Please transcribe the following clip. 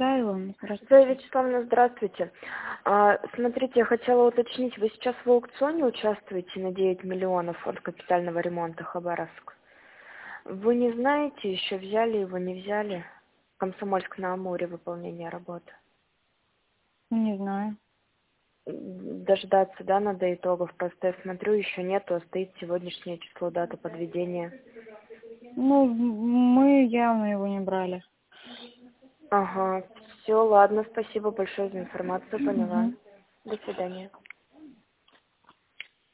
Да, Илона, Зоя здравствуйте. Вячеславовна, здравствуйте. Смотрите, я хотела уточнить, вы сейчас в аукционе участвуете на 9 миллионов от капитального ремонта Хабаровск? Вы не знаете, еще взяли его, не взяли? Комсомольск-на-Амуре выполнение работы. Не знаю. Дождаться, да, надо итогов. Просто я смотрю, еще нету, а стоит сегодняшнее число, дата подведения. Ну, мы явно его не брали. Ага, все, ладно, спасибо большое за информацию, поняла. Мгм. До свидания.